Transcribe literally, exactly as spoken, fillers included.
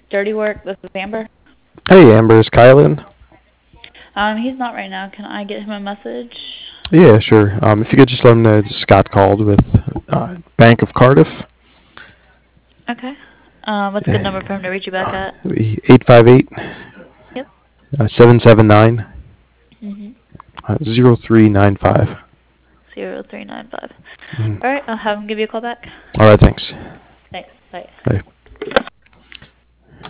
Dirty Work. This is Amber. Hey, Amber, is Kyle in? Um, he's not right now. Can I get him a message? Yeah, sure. Um, if you could just let him know Scott called with uh, Bank of Cardiff. Okay. Um, what's a good number for him to reach you back at? eight five eight, Yep. seven seven nine, Mhm. zero three nine five. Zero three nine five. Mhm. All right. I'll have him give you a call back. All right, thanks. Thanks. Bye. Bye.